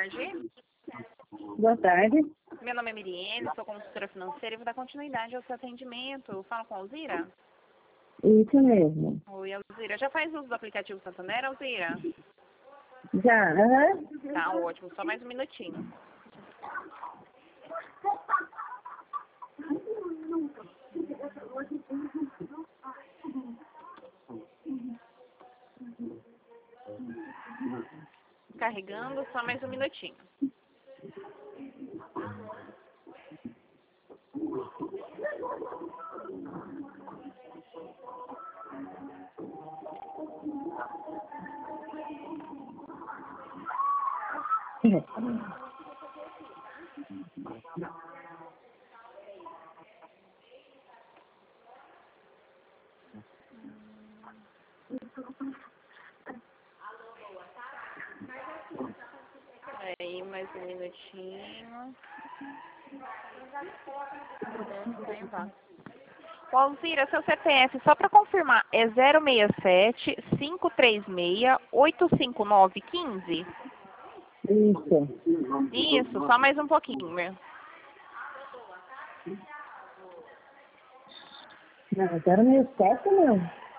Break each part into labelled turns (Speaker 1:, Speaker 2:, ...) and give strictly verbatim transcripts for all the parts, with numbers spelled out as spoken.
Speaker 1: tarde.
Speaker 2: Boa tarde.
Speaker 1: Meu nome é Miriene, sou consultora financeira e vou dar continuidade ao seu atendimento. Falo com a Alzira?
Speaker 2: Isso mesmo.
Speaker 1: Oi, Alzira. Já faz uso do aplicativo Santander, Alzira?
Speaker 2: Já, aham.
Speaker 1: Tá ótimo, só mais um minutinho. Carregando, só mais um minutinho. Aí, mais um minutinho. Uhum, bem vá. Ô, Alzira, seu C P F, só para confirmar, é zero seis sete, cinco três seis, oito cinco nove um cinco?
Speaker 2: Isso.
Speaker 1: Isso, só mais um pouquinho, meu.
Speaker 2: Não, zero seis sete, não.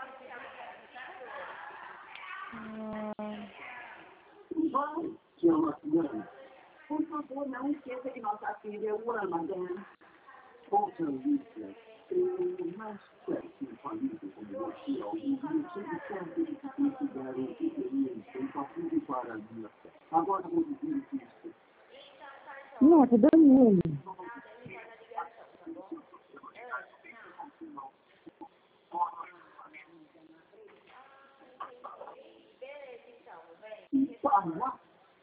Speaker 1: Hum,
Speaker 3: Por favor, não esqueça que nossa filha o ama, Dan. Ouça, Alicia. Eu mais perto de família como você, algum sempre sempre que considero experiência e partido para a minha fé. Agora vou dizer isso.
Speaker 2: Não, tô dormindo.
Speaker 3: Para.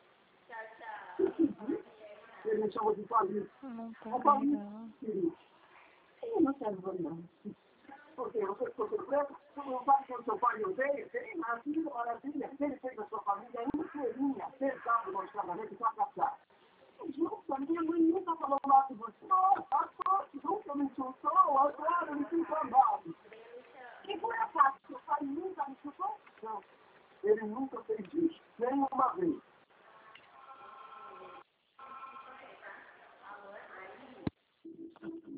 Speaker 3: Ele me chama de família.
Speaker 1: não tá carregando.
Speaker 3: Eu não quero ver, não. Porque você ficou surpreso? Você não sabe quando seu pai odeia? Tem nascido, maravilha. Ele fez a sua família inteirinha, pesado no casamento para casar. Junta, minha mãe nunca falou mal de você. Não, a sorte nunca me insultou, agora me sinto amado. E por acaso, seu pai nunca me insultou? Não. Ele nunca